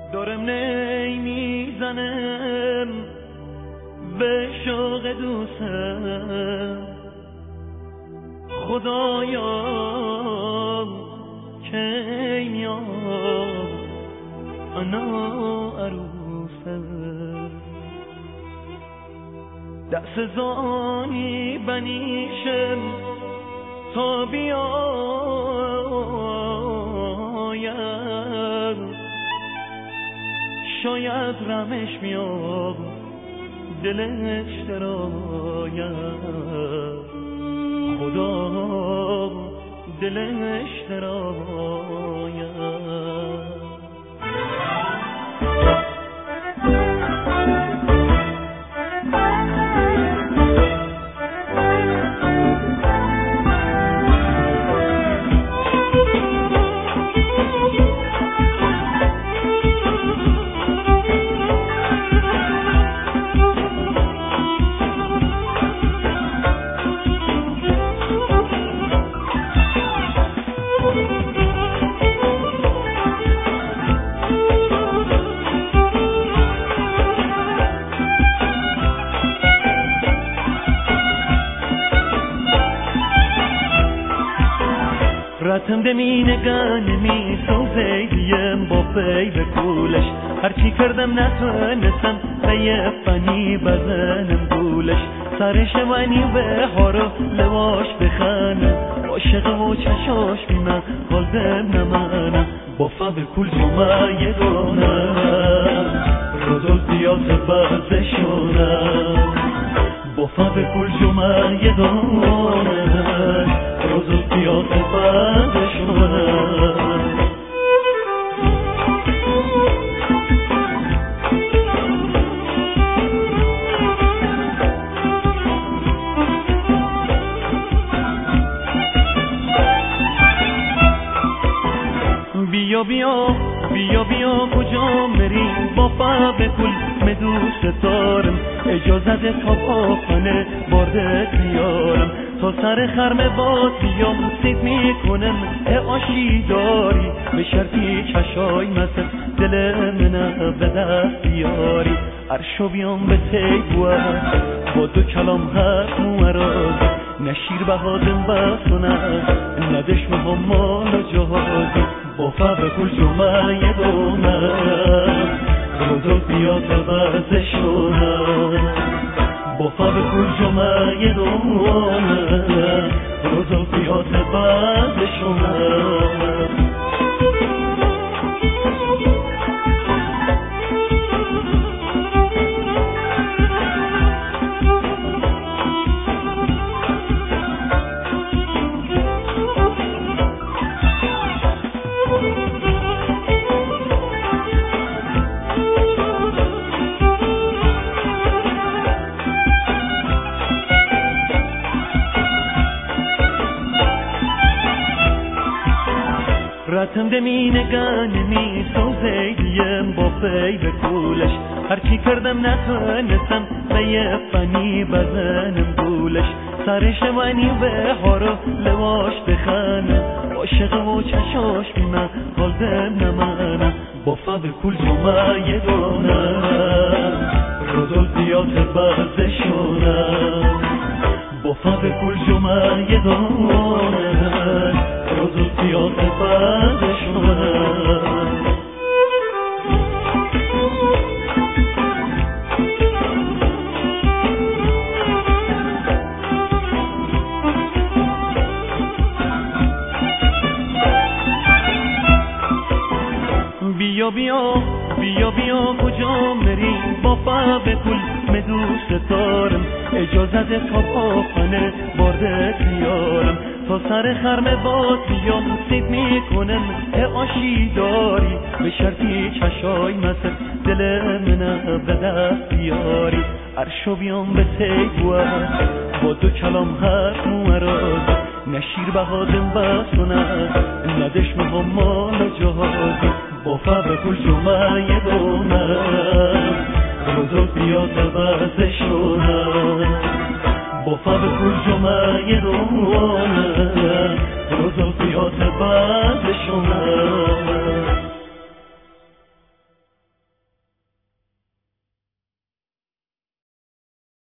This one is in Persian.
دارم نمیزنم به شوق دوستم، خدایا کی میاد انا عروسم، دست زانی بنیشم تا بیایم، شاید رمش میاد دلش درایم، خدا دلش درایم. رتم دمینه گنمی سوزیدیم با پی به کولش، هرچی کردم نتونستم به فنی بزنم گولش، سرش منی به هارو لواش بخنم، عاشق و چشاش بیمن قلبم نمنم، با به کول جمعه دونم روزو زیاد بزشونم، با به کول جمعه دونم روزو زیاد بزشونم. بیا بیا بیا بیا کجا میری با به کل دوست دارم، اجازه ده تا با خانه بارده بیارم، تا سر خرم باد بیام سید میکنم آشی داری، به شرطی چشای مثل دل من به دست بیاری، عرشو بیام به تیبوه با دو کلام حق موراز، نشیر بهادم بسونه ندش مهمان و جهازی، با به کل جمعه دونم روزو زیاد بزشونم، با به کل جمعه دونم روزو زیاد بزشونم. رتم دمینه گنمی سوزیدیم با پی به کولش، هرچی کردم نتونستم به فنی بزنم گولش، سرش منی به هارو لواش بخنم، عاشق و چشاش بیمن قلبم نمنم، با به کول جمعه دونم روزو زیاد بزشونم، با به کول جمعه دونم روزو زیاد بزشونم. بیا بیا بیا بیا کجا میری با به کل دوست دارم، اجازه ده تا با خانه بارده بیارم، تا سر خرم باد بیام سید میکنم آشی داری، به شرطی چشای مثل دل من به دست بیاری، عرشو بیام به تیبوه با دو کلام حق موراز، نشیر بهادم بسونه ندش مهمان و جهازی، با به کل جمعه دونم روزو زیاد بزشونم، با به کل جمعه دونم